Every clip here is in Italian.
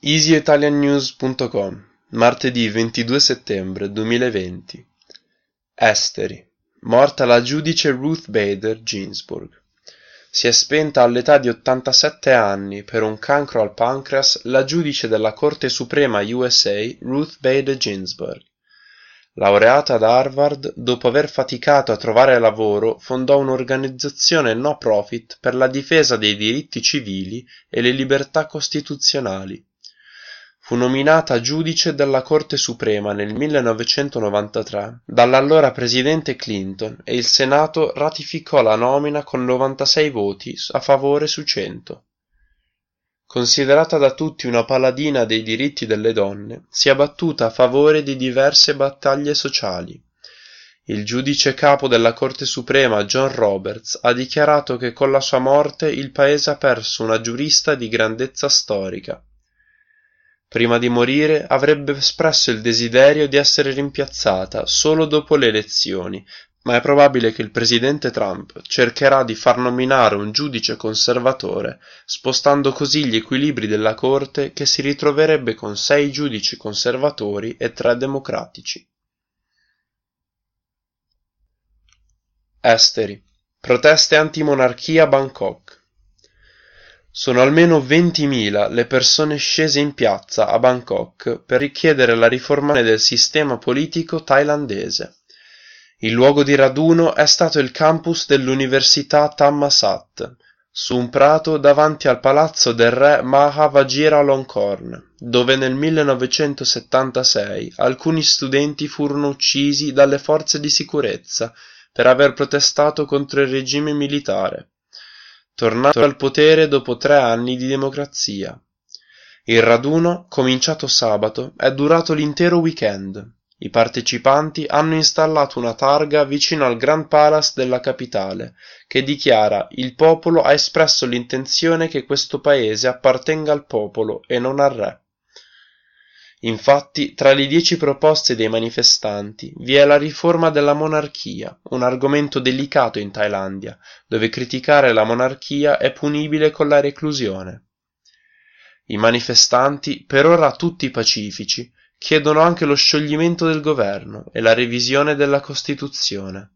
EasyItalianNews.com, martedì 22 settembre 2020. Esteri. Morta la giudice Ruth Bader Ginsburg. Si è spenta all'età di 87 anni per un cancro al pancreas la giudice della Corte Suprema USA Ruth Bader Ginsburg. Laureata ad Harvard, dopo aver faticato a trovare lavoro, fondò un'organizzazione no profit per la difesa dei diritti civili e le libertà costituzionali. Fu nominata giudice della Corte Suprema nel 1993 dall'allora presidente Clinton e il Senato ratificò la nomina con 96 voti a favore su 100. Considerata da tutti una paladina dei diritti delle donne, si è battuta a favore di diverse battaglie sociali. Il giudice capo della Corte Suprema John Roberts ha dichiarato che con la sua morte il paese ha perso una giurista di grandezza storica. Prima di morire avrebbe espresso il desiderio di essere rimpiazzata solo dopo le elezioni, ma è probabile che il presidente Trump cercherà di far nominare un giudice conservatore, spostando così gli equilibri della Corte che si ritroverebbe con 6 giudici conservatori e 3 democratici. Esteri. Proteste anti-monarchia a Bangkok. Sono almeno 20.000 le persone scese in piazza a Bangkok per richiedere la riforma del sistema politico thailandese. Il luogo di raduno è stato il campus dell'Università Thammasat, su un prato davanti al palazzo del re Maha Vajiralongkorn, dove nel 1976 alcuni studenti furono uccisi dalle forze di sicurezza per aver protestato contro il regime militare, tornato al potere dopo 3 anni di democrazia. Il raduno, cominciato sabato, è durato l'intero weekend. I partecipanti hanno installato una targa vicino al Grand Palace della capitale, che dichiara: «Il popolo ha espresso l'intenzione che questo paese appartenga al popolo e non al re». Infatti, tra le 10 proposte dei manifestanti vi è la riforma della monarchia, un argomento delicato in Thailandia, dove criticare la monarchia è punibile con la reclusione. I manifestanti, per ora tutti pacifici, chiedono anche lo scioglimento del governo e la revisione della Costituzione.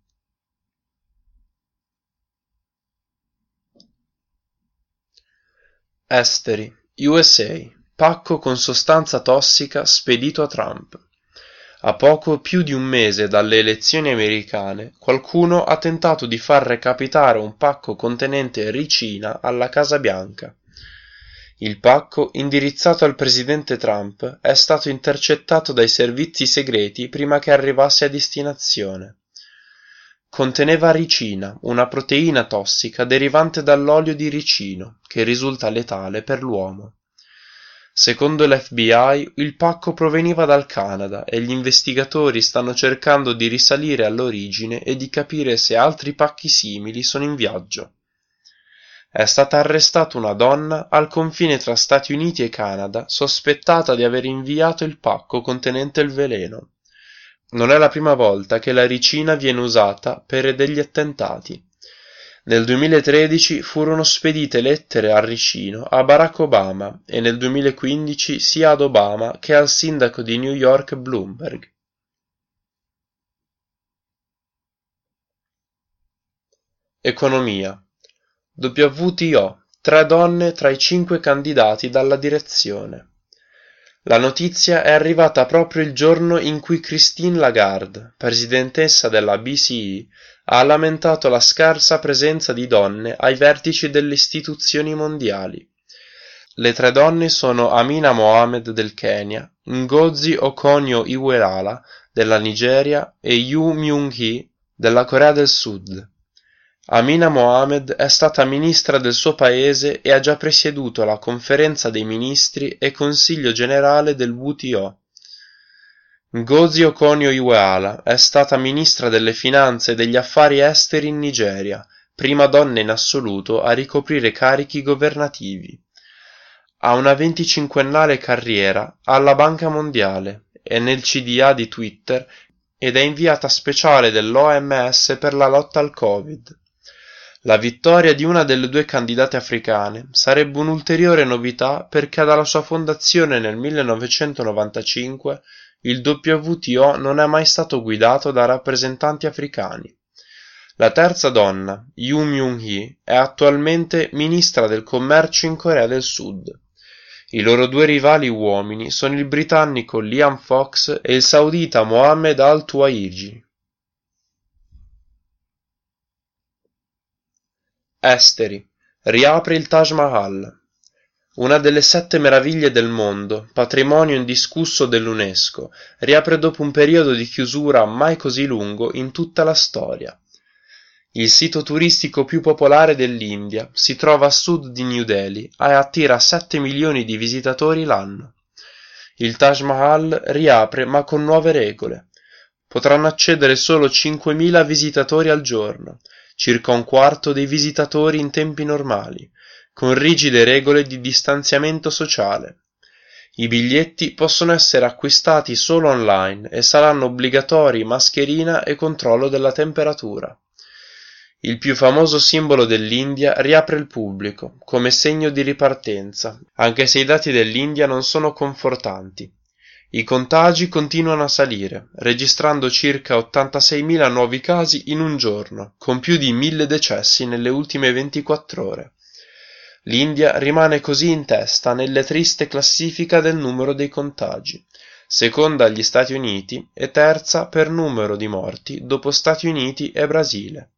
Esteri. USA. Pacco con sostanza tossica spedito a Trump. A poco più di un mese dalle elezioni americane, qualcuno ha tentato di far recapitare un pacco contenente ricina alla Casa Bianca. Il pacco, indirizzato al presidente Trump, è stato intercettato dai servizi segreti prima che arrivasse a destinazione. Conteneva ricina, una proteina tossica derivante dall'olio di ricino, che risulta letale per l'uomo. Secondo l'FBI, il pacco proveniva dal Canada e gli investigatori stanno cercando di risalire all'origine e di capire se altri pacchi simili sono in viaggio. È stata arrestata una donna al confine tra Stati Uniti e Canada, sospettata di aver inviato il pacco contenente il veleno. Non è la prima volta che la ricina viene usata per degli attentati. Nel 2013 furono spedite lettere al ricino a Barack Obama e nel 2015 sia ad Obama che al sindaco di New York Bloomberg. Economia. WTO, 3 donne tra i 5 candidati dalla direzione. La notizia è arrivata proprio il giorno in cui Christine Lagarde, presidentessa della BCE, ha lamentato la scarsa presenza di donne ai vertici delle istituzioni mondiali. Le 3 donne sono Amina Mohamed del Kenya, Ngozi Okonjo-Iweala della Nigeria e Yoo Myung-hee della Corea del Sud. Amina Mohamed è stata ministra del suo paese e ha già presieduto la conferenza dei ministri e consiglio generale del WTO. Ngozi Okonjo-Iweala è stata ministra delle finanze e degli affari esteri in Nigeria, prima donna in assoluto a ricoprire carichi governativi. Ha una 25ennale carriera alla Banca Mondiale e nel CDA di Twitter ed è inviata speciale dell'OMS per la lotta al Covid. La vittoria di una delle due candidate africane sarebbe un'ulteriore novità perché dalla sua fondazione nel 1995 il WTO non è mai stato guidato da rappresentanti africani. La terza donna, Yoo Myung-hee, è attualmente ministra del commercio in Corea del Sud. I loro due rivali uomini sono il britannico Liam Fox e il saudita Mohammed Al-Tuaiji. Esteri. Riapre il Taj Mahal. Una delle 7 meraviglie del mondo, patrimonio indiscusso dell'UNESCO, riapre dopo un periodo di chiusura mai così lungo in tutta la storia. Il sito turistico più popolare dell'India si trova a sud di New Delhi e attira 7 milioni di visitatori l'anno. Il Taj Mahal riapre ma con nuove regole. Potranno accedere solo 5.000 visitatori al giorno, circa un quarto dei visitatori in tempi normali, con rigide regole di distanziamento sociale. I biglietti possono essere acquistati solo online e saranno obbligatori mascherina e controllo della temperatura. Il più famoso simbolo dell'India riapre il pubblico, come segno di ripartenza, anche se i dati dell'India non sono confortanti. I contagi continuano a salire, registrando circa 86.000 nuovi casi in un giorno, con più di 1.000 decessi nelle ultime 24 ore. L'India rimane così in testa nella triste classifica del numero dei contagi, seconda agli Stati Uniti e terza per numero di morti dopo Stati Uniti e Brasile.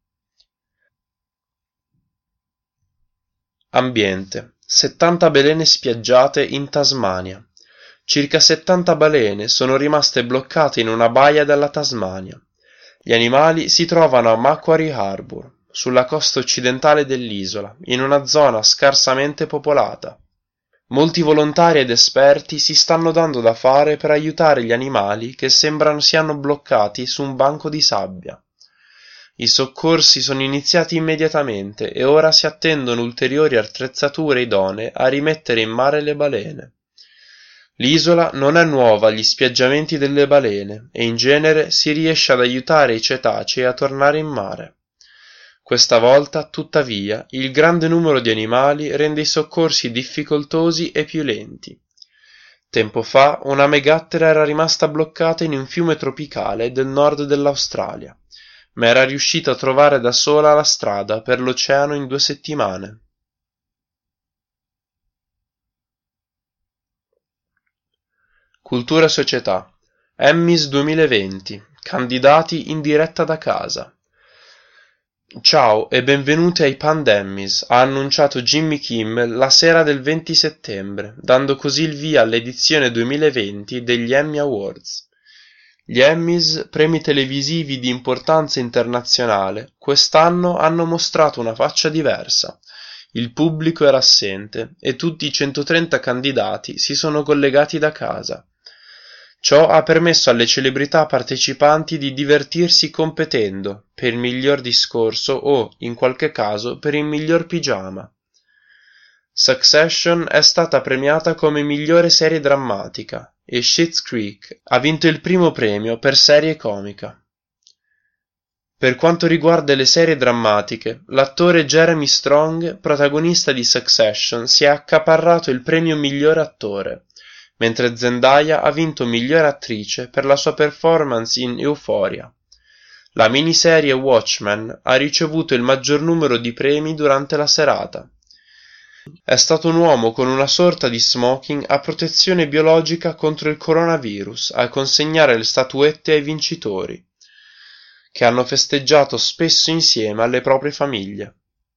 Ambiente. 70 balene spiaggiate in Tasmania. Circa 70 balene sono rimaste bloccate in una baia della Tasmania. Gli animali si trovano a Macquarie Harbour, sulla costa occidentale dell'isola, in una zona scarsamente popolata. Molti volontari ed esperti si stanno dando da fare per aiutare gli animali che sembrano siano bloccati su un banco di sabbia. I soccorsi sono iniziati immediatamente e ora si attendono ulteriori attrezzature idonee a rimettere in mare le balene. L'isola non è nuova agli spiaggiamenti delle balene e in genere si riesce ad aiutare i cetacei a tornare in mare. Questa volta, tuttavia, il grande numero di animali rende i soccorsi difficoltosi e più lenti. Tempo fa una megattera era rimasta bloccata in un fiume tropicale del nord dell'Australia, ma era riuscita a trovare da sola la strada per l'oceano in 2 settimane. Cultura e società. Emmys 2020. Candidati in diretta da casa. Ciao e benvenuti ai Pandemmys, ha annunciato Jimmy Kimmel la sera del 20 settembre, dando così il via all'edizione 2020 degli Emmy Awards. Gli Emmys, premi televisivi di importanza internazionale, quest'anno hanno mostrato una faccia diversa. Il pubblico era assente e tutti i 130 candidati si sono collegati da casa. Ciò ha permesso alle celebrità partecipanti di divertirsi competendo per il miglior discorso o, in qualche caso, per il miglior pigiama. Succession è stata premiata come migliore serie drammatica e Schitt's Creek ha vinto il primo premio per serie comica. Per quanto riguarda le serie drammatiche, l'attore Jeremy Strong, protagonista di Succession, si è accaparrato il premio miglior attore, mentre Zendaya ha vinto miglior attrice per la sua performance in Euphoria. La miniserie Watchmen ha ricevuto il maggior numero di premi durante la serata. È stato un uomo con una sorta di smoking a protezione biologica contro il coronavirus a consegnare le statuette ai vincitori, che hanno festeggiato spesso insieme alle proprie famiglie.